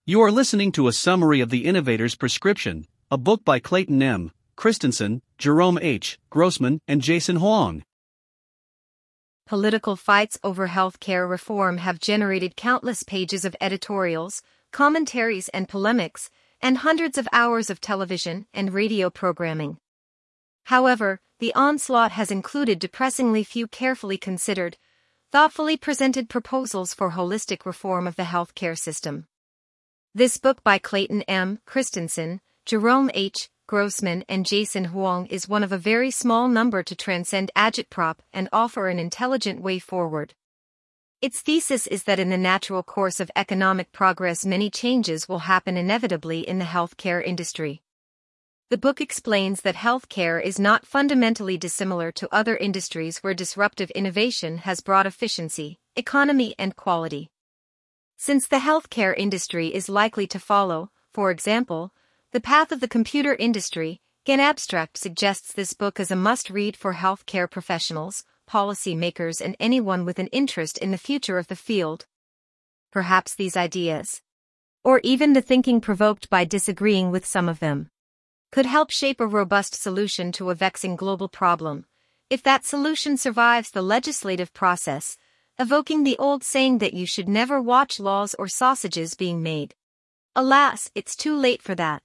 You are listening to a summary of The Innovator's Prescription, a book by Clayton M. Christensen, Jerome H. Grossman, and Jason Huang. Political fights over healthcare reform have generated countless pages of editorials, commentaries, and polemics, and hundreds of hours of television and radio programming. However, the onslaught has included depressingly few carefully considered, thoughtfully presented proposals for holistic reform of the healthcare system. This book by Clayton M. Christensen, Jerome H. Grossman, and Jason Huang is one of a very small number to transcend agitprop and offer an intelligent way forward. Its thesis is that in the natural course of economic progress many changes will happen inevitably in the healthcare industry. The book explains that healthcare is not fundamentally dissimilar to other industries where disruptive innovation has brought efficiency, economy, and quality. Since the healthcare industry is likely to follow, for example, the path of the computer industry, Gen Abstract suggests this book as a must-read for healthcare professionals, policy makers, and anyone with an interest in the future of the field. Perhaps these ideas, or even the thinking provoked by disagreeing with some of them, could help shape a robust solution to a vexing global problem, if that solution survives the legislative process, evoking the old saying that you should never watch laws or sausages being made. Alas, it's too late for that.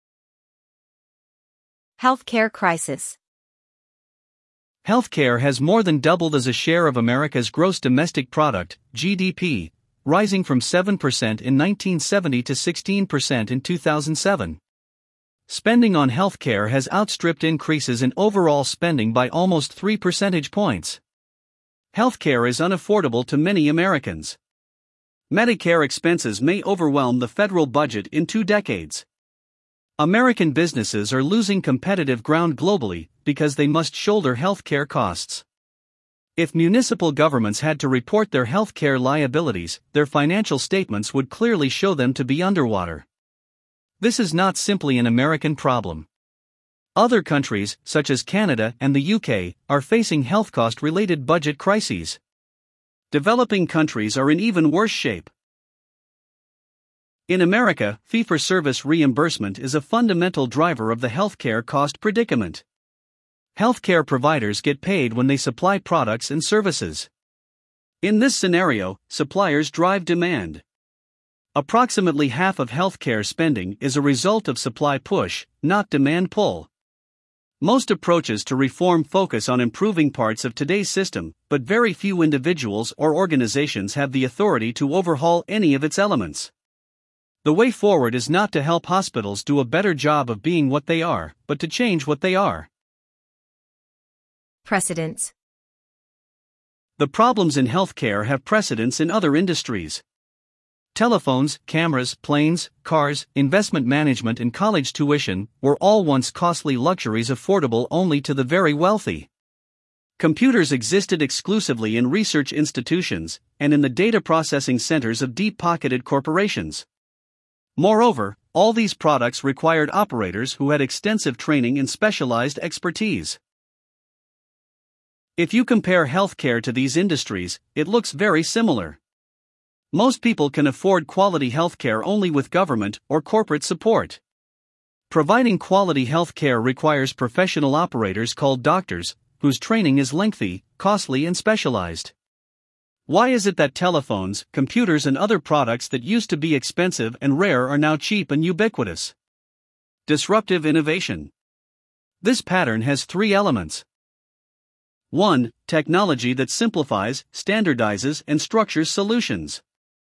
Healthcare crisis. Healthcare has more than doubled as a share of America's gross domestic product, GDP, rising from 7% in 1970 to 16% in 2007. Spending on healthcare has outstripped increases in overall spending by almost 3 percentage points. Healthcare is unaffordable to many Americans. Medicare expenses may overwhelm the federal budget in 2 decades. American businesses are losing competitive ground globally because they must shoulder healthcare costs. If municipal governments had to report their healthcare liabilities, their financial statements would clearly show them to be underwater. This is not simply an American problem. Other countries, such as Canada and the UK, are facing health cost-related budget crises. Developing countries are in even worse shape. In America, fee-for-service reimbursement is a fundamental driver of the healthcare cost predicament. Healthcare providers get paid when they supply products and services. In this scenario, suppliers drive demand. Approximately half of healthcare spending is a result of supply push, not demand pull. Most approaches to reform focus on improving parts of today's system, but very few individuals or organizations have the authority to overhaul any of its elements. The way forward is not to help hospitals do a better job of being what they are, but to change what they are. Precedents. The problems in healthcare have precedents in other industries. Telephones, cameras, planes, cars, investment management, and college tuition were all once costly luxuries affordable only to the very wealthy. Computers existed exclusively in research institutions and in the data processing centers of deep-pocketed corporations. Moreover, all these products required operators who had extensive training and specialized expertise. If you compare healthcare to these industries, it looks very similar. Most people can afford quality healthcare only with government or corporate support. Providing quality healthcare requires professional operators called doctors, whose training is lengthy, costly, and specialized. Why is it that telephones, computers, and other products that used to be expensive and rare are now cheap and ubiquitous? Disruptive innovation. This pattern has 3 elements. 1. Technology that simplifies, standardizes, and structures solutions.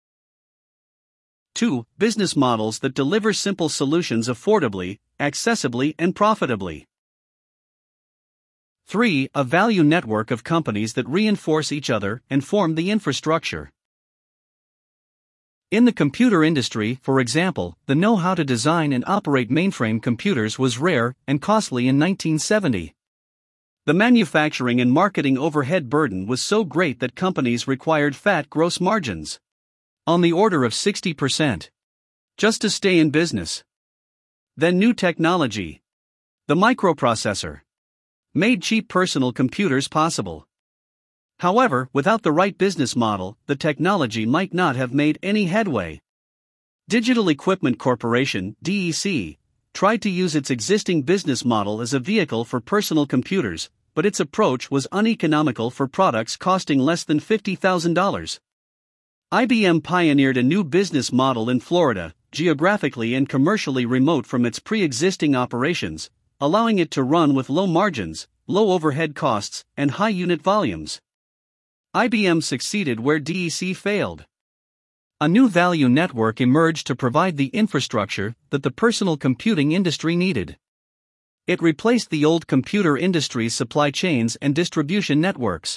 2. Business models that deliver simple solutions affordably, accessibly, and profitably. 3. A value network of companies that reinforce each other and form the infrastructure. In the computer industry, for example, the know-how to design and operate mainframe computers was rare and costly in 1970. The manufacturing and marketing overhead burden was so great that companies required fat gross margins, on the order of 60%, just to stay in business. Then new technology, the microprocessor, made cheap personal computers possible. However, without the right business model, the technology might not have made any headway. Digital Equipment Corporation (DEC) tried to use its existing business model as a vehicle for personal computers, but its approach was uneconomical for products costing less than $50,000. IBM pioneered a new business model in Florida, geographically and commercially remote from its pre-existing operations, allowing it to run with low margins, low overhead costs, and high unit volumes. IBM succeeded where DEC failed. A new value network emerged to provide the infrastructure that the personal computing industry needed. It replaced the old computer industry's supply chains and distribution networks.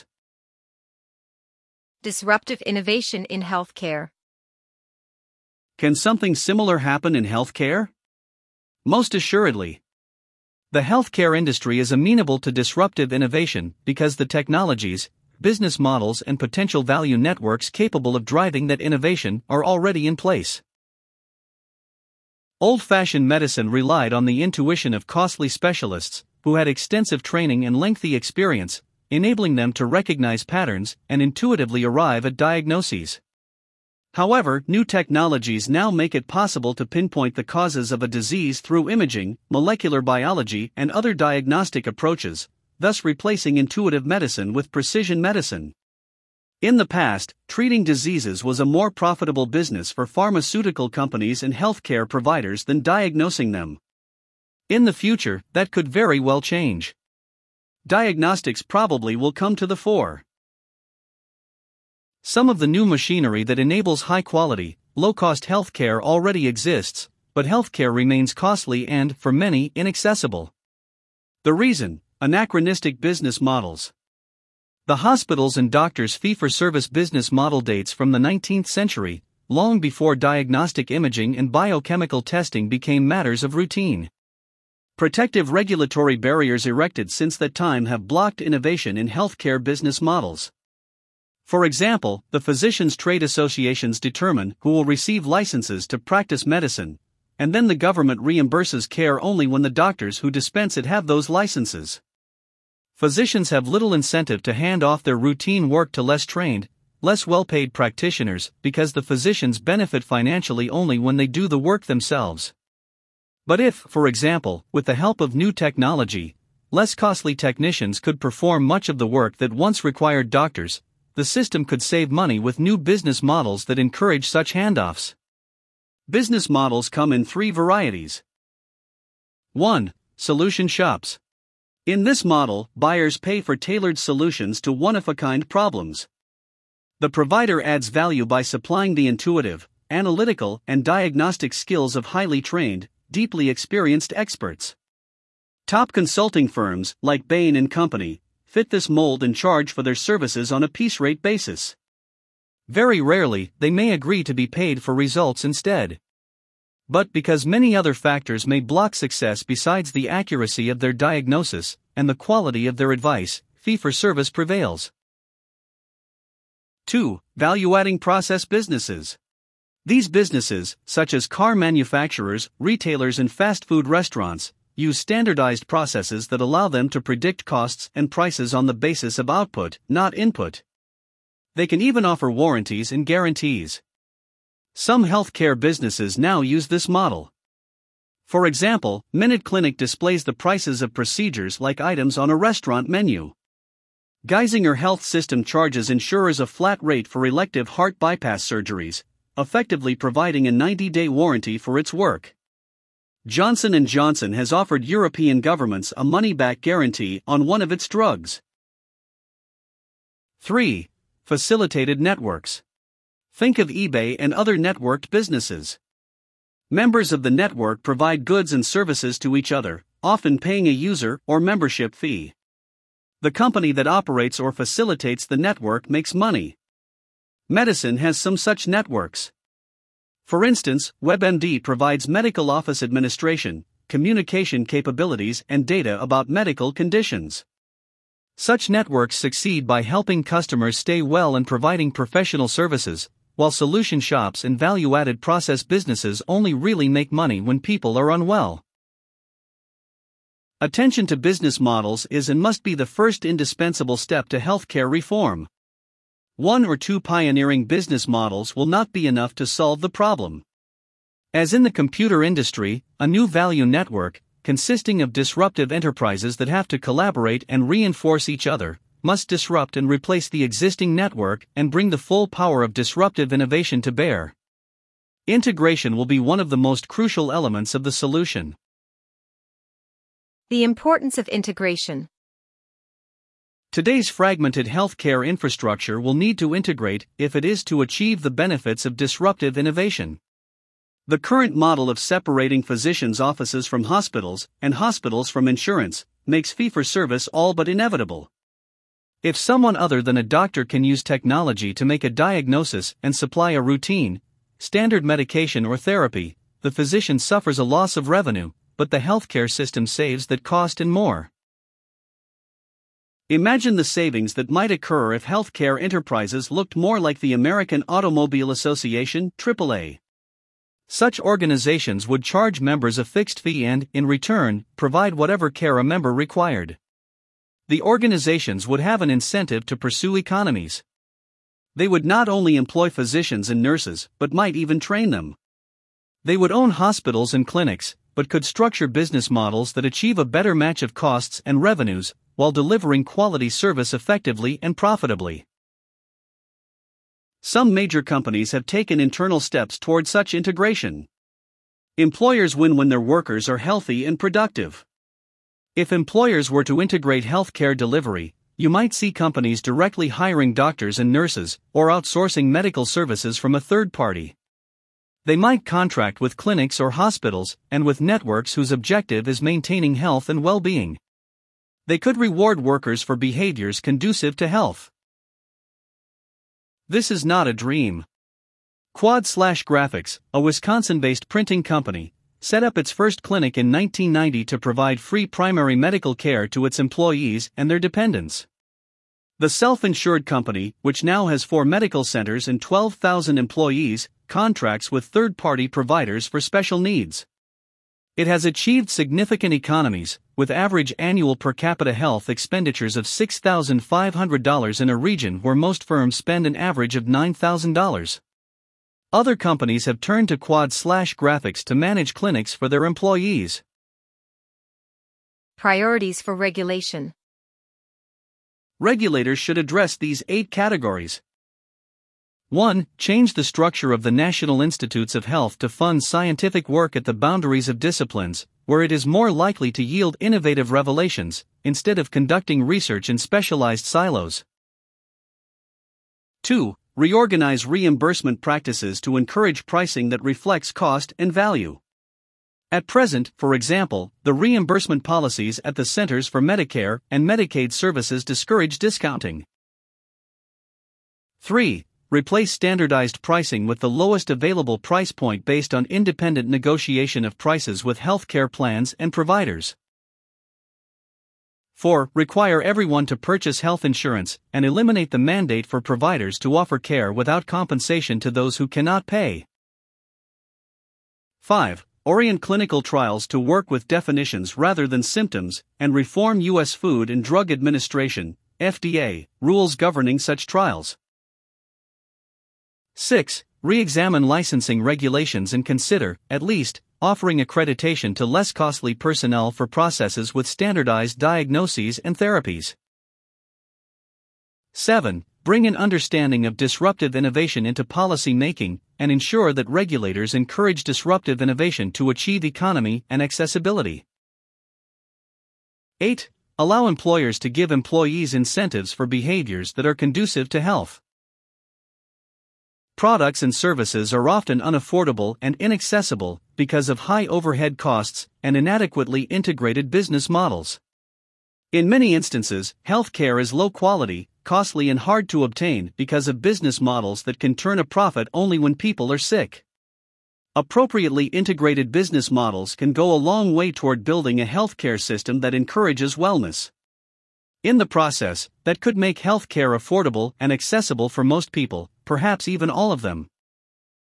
Disruptive innovation in healthcare. Can something similar happen in healthcare? Most assuredly. The healthcare industry is amenable to disruptive innovation because the technologies, business models, and potential value networks capable of driving that innovation are already in place. Old-fashioned medicine relied on the intuition of costly specialists who had extensive training and lengthy experience, enabling them to recognize patterns and intuitively arrive at diagnoses. However, new technologies now make it possible to pinpoint the causes of a disease through imaging, molecular biology, and other diagnostic approaches, thus replacing intuitive medicine with precision medicine. In the past, treating diseases was a more profitable business for pharmaceutical companies and healthcare providers than diagnosing them. In the future, that could very well change. Diagnostics probably will come to the fore. Some of the new machinery that enables high-quality, low-cost healthcare already exists, but healthcare remains costly and, for many, inaccessible. The reason: anachronistic business models. The hospitals and doctors' fee-for-service business model dates from the 19th century, long before diagnostic imaging and biochemical testing became matters of routine. Protective regulatory barriers erected since that time have blocked innovation in healthcare business models. For example, the physicians' trade associations determine who will receive licenses to practice medicine, and then the government reimburses care only when the doctors who dispense it have those licenses. Physicians have little incentive to hand off their routine work to less trained, less well-paid practitioners because the physicians benefit financially only when they do the work themselves. But if, for example, with the help of new technology, less costly technicians could perform much of the work that once required doctors, the system could save money with new business models that encourage such handoffs. Business models come in three varieties. 1. Solution shops. In this model, buyers pay for tailored solutions to one-of-a-kind problems. The provider adds value by supplying the intuitive, analytical, and diagnostic skills of highly trained, deeply experienced experts. Top consulting firms, like Bain & Company, fit this mold and charge for their services on a piece rate basis. Very rarely, they may agree to be paid for results instead. But because many other factors may block success besides the accuracy of their diagnosis and the quality of their advice, fee-for-service prevails. 2. Value-adding process businesses. These businesses, such as car manufacturers, retailers, and fast food restaurants, use standardized processes that allow them to predict costs and prices on the basis of output, not input. They can even offer warranties and guarantees. Some healthcare businesses now use this model. For example, Minute Clinic displays the prices of procedures like items on a restaurant menu. Geisinger Health System charges insurers a flat rate for elective heart bypass surgeries, effectively providing a 90-day warranty for its work. Johnson & Johnson has offered European governments a money-back guarantee on one of its drugs. 3. Facilitated networks. Think of eBay and other networked businesses. Members of the network provide goods and services to each other, often paying a user or membership fee. The company that operates or facilitates the network makes money. Medicine has some such networks. For instance, WebMD provides medical office administration, communication capabilities, and data about medical conditions. Such networks succeed by helping customers stay well and providing professional services, while solution shops and value-added process businesses only really make money when people are unwell. Attention to business models is and must be the first indispensable step to healthcare reform. One or two pioneering business models will not be enough to solve the problem. As in the computer industry, a new value network, consisting of disruptive enterprises that have to collaborate and reinforce each other, must disrupt and replace the existing network and bring the full power of disruptive innovation to bear. Integration will be one of the most crucial elements of the solution. The importance of integration. Today's fragmented healthcare infrastructure will need to integrate if it is to achieve the benefits of disruptive innovation. The current model of separating physicians' offices from hospitals and hospitals from insurance makes fee-for-service all but inevitable. If someone other than a doctor can use technology to make a diagnosis and supply a routine, standard medication or therapy, the physician suffers a loss of revenue, but the healthcare system saves that cost and more. Imagine the savings that might occur if healthcare enterprises looked more like the American Automobile Association, AAA. Such organizations would charge members a fixed fee and, in return, provide whatever care a member required. The organizations would have an incentive to pursue economies. They would not only employ physicians and nurses, but might even train them. They would own hospitals and clinics, but could structure business models that achieve a better match of costs and revenues, while delivering quality service effectively and profitably. Some major companies have taken internal steps toward such integration. Employers win when their workers are healthy and productive. If employers were to integrate healthcare delivery, you might see companies directly hiring doctors and nurses, or outsourcing medical services from a third party. They might contract with clinics or hospitals, and with networks whose objective is maintaining health and well-being. They could reward workers for behaviors conducive to health. This is not a dream. Quad/Graphics, a Wisconsin-based printing company, set up its first clinic in 1990 to provide free primary medical care to its employees and their dependents. The self-insured company, which now has 4 medical centers and 12,000 employees, contracts with third-party providers for special needs. It has achieved significant economies, with average annual per capita health expenditures of $6,500 in a region where most firms spend an average of $9,000. Other companies have turned to Quad/Graphics to manage clinics for their employees. Priorities for regulation. Regulators should address these 8 categories. 1. Change the structure of the National Institutes of Health to fund scientific work at the boundaries of disciplines, where it is more likely to yield innovative revelations, instead of conducting research in specialized silos. 2. Reorganize reimbursement practices to encourage pricing that reflects cost and value. At present, for example, the reimbursement policies at the Centers for Medicare and Medicaid Services discourage discounting. 3. Replace standardized pricing with the lowest available price point based on independent negotiation of prices with healthcare plans and providers. 4. Require everyone to purchase health insurance and eliminate the mandate for providers to offer care without compensation to those who cannot pay. 5. Orient clinical trials to work with definitions rather than symptoms, and reform U.S. Food and Drug Administration (FDA) rules governing such trials. 6. Re-examine licensing regulations and consider, at least, offering accreditation to less costly personnel for processes with standardized diagnoses and therapies. 7. Bring an understanding of disruptive innovation into policy making, and ensure that regulators encourage disruptive innovation to achieve economy and accessibility. 8. Allow employers to give employees incentives for behaviors that are conducive to health. Products and services are often unaffordable and inaccessible because of high overhead costs and inadequately integrated business models. In many instances, healthcare is low quality, costly, and hard to obtain because of business models that can turn a profit only when people are sick. Appropriately integrated business models can go a long way toward building a healthcare system that encourages wellness. In the process, that could make healthcare affordable and accessible for most people, perhaps even all of them.